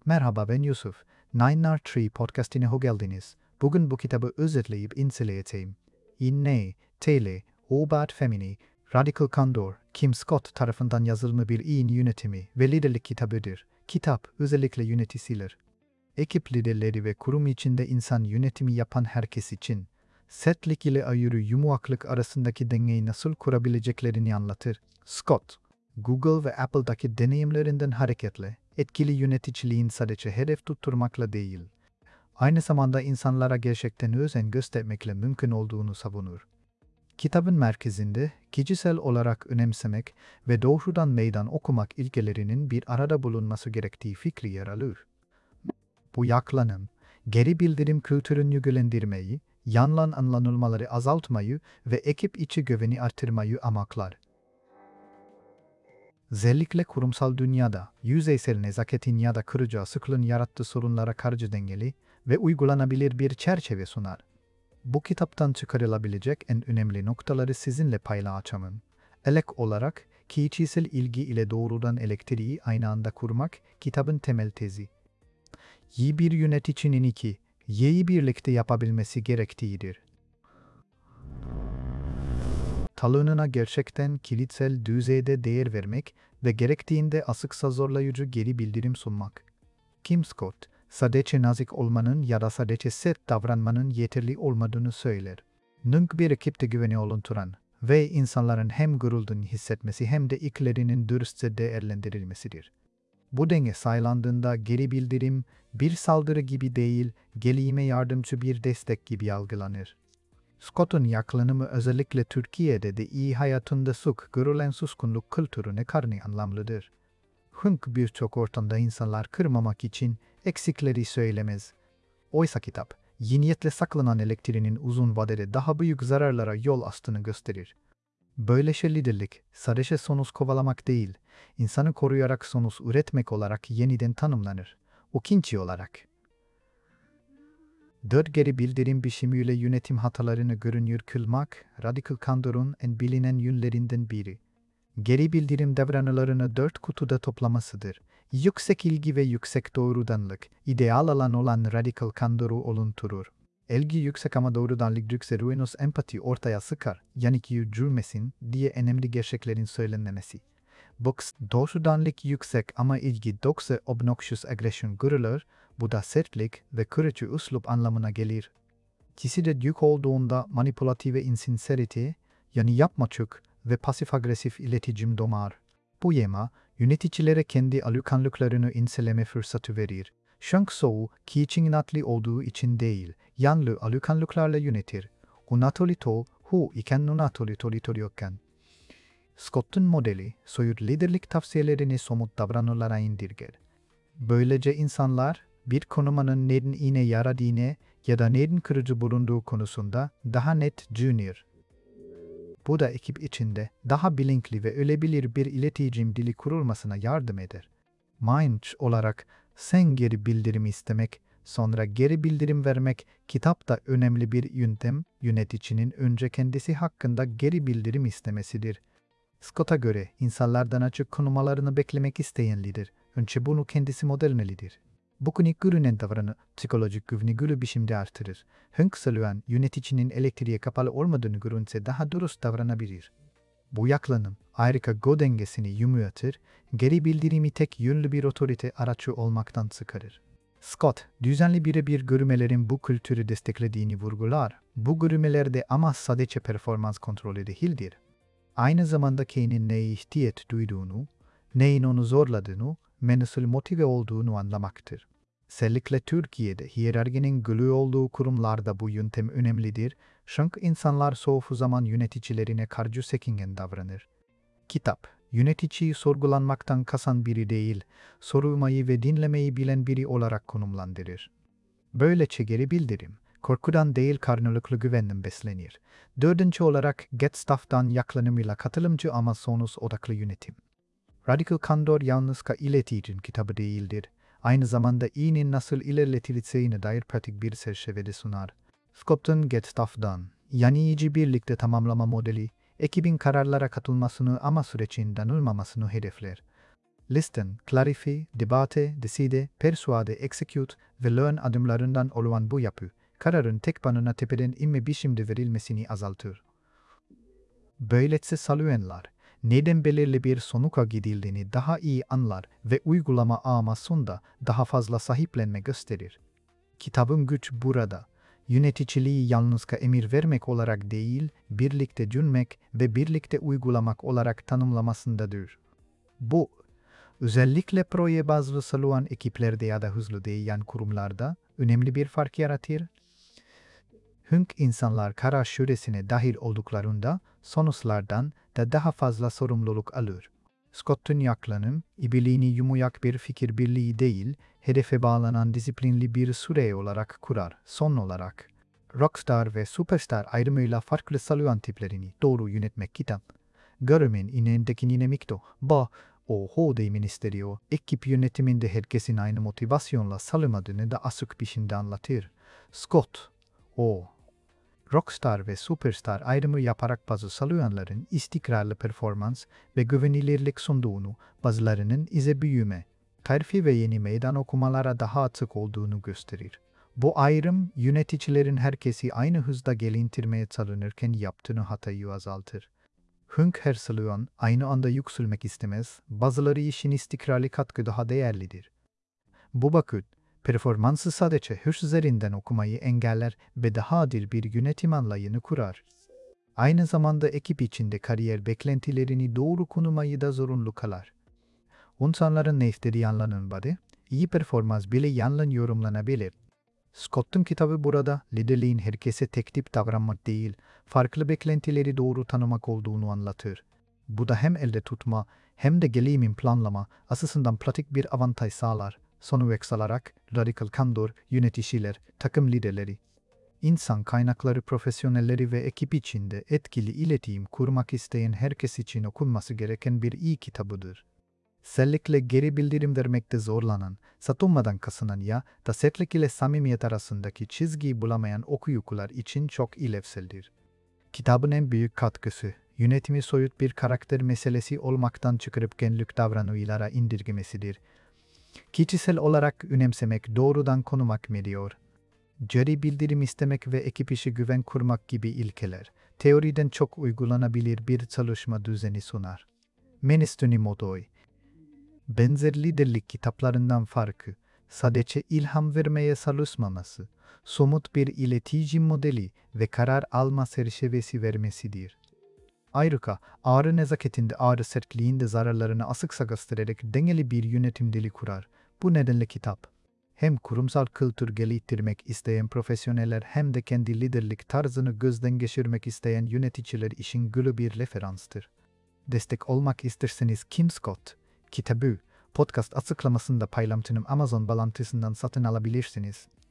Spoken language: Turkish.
Merhaba, ben Yusuf. Nine Tree podcastine hoş geldiniz. Bugün bu kitabı özetleyip inceleyeceğim. İnne, Tele, Obat Femini, Radical Candor, Kim Scott tarafından yazılmış bir iyi yönetimi ve liderlik kitabıdır. Kitap, özellikle yöneticiler, ekip liderleri ve kurum içinde insan yönetimi yapan herkes için, sertlik ile ayrı yumuşaklık arasındaki dengeyi nasıl kurabileceklerini anlatır. Scott, Google ve Apple'daki deneyimlerinden hareketle, etkili yöneticiliğin sadece hedef tutturmakla değil, aynı zamanda insanlara gerçekten özen göstermekle mümkün olduğunu savunur. Kitabın merkezinde kişisel olarak önemsemek ve doğrudan meydan okumak ilkelerinin bir arada bulunması gerektiği fikri yer alır. Bu yaklanım, geri bildirim kültürünü güçlendirmeyi, yanlış anlanılmaları azaltmayı ve ekip içi güveni artırmayı amaçlar. Özellikle kurumsal dünyada, yüzeysel nezaketin ya da kırıcı asıklığın yarattığı sorunlara karşı dengeli ve uygulanabilir bir çerçeve sunar. Bu kitaptan çıkarılabilecek en önemli noktaları sizinle paylaşacağım. Elek olarak, kişisel ilgi ile doğrudan elektriği aynı anda kurmak, kitabın temel tezi. İyi bir yöneticinin iki, Y'yi birlikte yapabilmesi gerektiğidir. Talonuna gerçekten kilitsel düzeyde değer vermek ve gerektiğinde asıksa zorlayıcı geri bildirim sunmak. Kim Scott, sadece nazik olmanın ya da sadece sert davranmanın yeterli olmadığını söyler. Nünk bir ekipte güveni olunturan ve insanların hem gururunu hissetmesi hem de ilklerinin dürüstçe değerlendirilmesidir. Bu denge sağlandığında geri bildirim bir saldırı gibi değil, gelişime yardımcı bir destek gibi algılanır. Scott'un yaklaşımı özellikle Türkiye'de de iyi hayatında görülen suskunluk kültürüne karşı anlamlıdır. Çünkü birçok ortamda insanlar kırmamak için eksikleri söylemez. Oysa kitap, iyi niyetle saklanan elektriğinin uzun vadede daha büyük zararlara yol açtığını gösterir. Böylece liderlik, sadece sonuç kovalamak değil, insanı koruyarak sonuç üretmek olarak yeniden tanımlanır. İkinci olarak, 4 geri bildirim biçimiyle yönetim hatalarını görünür kılmak, Radical Candor'un en bilinen yönlerinden biri. Geri bildirim davranışlarını 4 kutuda toplamasıdır. Yüksek ilgi ve yüksek doğrudanlık, ideal alan olan Radical Candor'u olunturur. İlgi yüksek ama doğrudanlık düşse ruinous empati ortaya sıkar, yani ki cürmesin diye önemli gerçeklerin söylenmesi. Box doğrudanlık yüksek ama ilgi doksa obnoxious aggression görülür, bu da sertlik ve kırıcı üslup anlamına gelir. İkisi de yük olduğunda manipülatif ve insincerity, yani yapmacık ve pasif-agresif iletişim doğar. Bu yema, yöneticilere kendi alışkanlıklarını inceleme fırsatı verir. Çünkü çoğu, kişinin inatlı olduğu için değil, yanlı alışkanlıklarla yönetir. Unatolito, hu iken unatolitoyokken. Scott'un modeli, soyut liderlik tavsiyelerini somut davranışlara indirger. Böylece insanlar, bir konumanın neden yine yaradığını ya da neden kırıcı bulunduğu konusunda daha net düşünür. Bu da ekip içinde daha bilinçli ve ölebilir bir iletişim dili kurulmasına yardım eder. Manç olarak sen geri bildirim istemek, sonra geri bildirim vermek kitapta önemli bir yöntem, yöneticinin önce kendisi hakkında geri bildirim istemesidir. Scott'a göre insanlardan açık konuşmalarını beklemek isteyen lider, önce bunu kendisi modelmelidir. Bu klinik görünen davranı psikolojik güveni gülü biçimde artırır. Hınksılıyan yöneticinin elektriğe kapalı olmadığını görünse daha dürüst davranabilir. Bu yaklanım ayrıca go dengesini yumuşatır, geri bildirimi tek yönlü bir otorite araçı olmaktan çıkarır. Scott, düzenli birebir görüşmelerin bu kültürü desteklediğini vurgular. Bu görüşmelerde amaç sadece performans kontrolü değildir. Aynı zamanda Kane'in neye ihtiyaç duyduğunu, neyin onu zorladığını ve nasıl motive olduğunu anlamaktır. Özellikle Türkiye'de hiyerarşinin gülü olduğu kurumlarda bu yöntem önemlidir, çünkü insanlar çoğu zaman yöneticilerine karşı çekingen davranır. Kitap, yöneticiyi sorgulanmaktan kasan biri değil, sorulmayı ve dinlemeyi bilen biri olarak konumlandırır. Böylece geri bildirim, korkudan değil karnılıklı güvenin beslenir. Dördüncü olarak Get Stuff'dan yaklanımıyla katılımcı ama sonuç odaklı yönetim. Radical Candor yalnızca iletişim kitabı değildir. Aynı zamanda iyinin nasıl ilerletileceğine dair pratik bir çerçevede sunar. Scott'un Get Stuff'dan, yani iyice birlikte tamamlama modeli, ekibin kararlara katılmasını ama sürecin danılmamasını hedefler. Listen, clarify, debate, decide, persuade, execute ve learn adımlarından oluşan bu yapı, kararın tek banına tepeden inme biçimde verilmesini azaltır. Böylece salüenler, neden belirli bir sonuca gidildiğini daha iyi anlar ve uygulama amasında daha fazla sahiplenme gösterir. Kitabın güç burada, yöneticiliği yalnızca emir vermek olarak değil, birlikte düşünmek ve birlikte uygulamak olarak tanımlamasındadır. Bu, özellikle proje bazlı salüen ekiplerde ya da hızlı değişen kurumlarda önemli bir fark yaratır. Hünk insanlar karar süresine dahil olduklarında sonuçlardan da daha fazla sorumluluk alır. Scott'un yaklanım, ibiliğini yumuyak bir fikir birliği değil, hedefe bağlanan disiplinli bir süre olarak kurar. Son olarak, rockstar ve superstar ayrımıyla farklı salüen tiplerini doğru yönetmek kitap. Görümün inendeki dinamikto, oho de ministerio, ekip yönetiminde herkesin aynı motivasyonla salınmadığını da açık biçimde anlatır. Scott, rockstar ve superstar ayrımı yaparak bazı salüenlerin istikrarlı performans ve güvenilirlik sunduğunu, bazılarının ise büyüme, terfi ve yeni meydan okumalara daha açık olduğunu gösterir. Bu ayrım, yöneticilerin herkesi aynı hızda gelintirmeye çalışırken yaptığını hatayı azaltır. Hünk her salüen aynı anda yükselmek istemez, bazıları işin istikrarlı katkı daha değerlidir. Bu bakış, performansı sadece hırs üzerinden okumayı engeller ve daha adil bir yönetim anlayını kurar. Aynı zamanda ekip içinde kariyer beklentilerini doğru konumayı da zorunlu kılar. İnsanların ne istediği anlanılmadı, iyi performans bile yanlış yorumlanabilir. Scott'un kitabı burada liderliğin herkese tek tip davranmak değil, farklı beklentileri doğru tanımak olduğunu anlatır. Bu da hem elde tutma hem de gelimin planlama açısından pratik bir avantaj sağlar. Sonuç olarak radikal kandor, yöneticiler, takım liderleri, insan kaynakları profesyonelleri ve ekip içinde etkili iletişim kurmak isteyen herkes için okunması gereken bir iyi kitabıdır. Özellikle geri bildirim vermekte zorlanan, satılmadan kazanan ya da sertlik ile samimiyet arasındaki çizgiyi bulamayan okuyucular için çok ilevseldir. Kitabın en büyük katkısı, yönetimi soyut bir karakter meselesi olmaktan çıkarıp genellik davranışlara indirgemesidir. Kişisel olarak önemsemek doğrudan konumak mediyor. Geri bildirim istemek ve ekip işi güven kurmak gibi ilkeler, teoriden çok uygulanabilir bir çalışma düzeni sunar. Menestuni Modoy, benzer liderlik kitaplarından farkı, sadece ilham vermeye çalışmaması, somut bir iletişim modeli ve karar alma çerçevesi vermesidir. Ayrıca ağrı nezaketinde ağrı sertliğinde zararlarını açıkça göstererek dengeli bir yönetim dili kurar. Bu nedenle kitap, hem kurumsal kültür geliştirmek isteyen profesyoneller hem de kendi liderlik tarzını gözden geçirmek isteyen yöneticiler için güçlü bir referanstır. Destek olmak isterseniz Kim Scott, kitabı, podcast açıklamasında paylaştığım Amazon bağlantısından satın alabilirsiniz.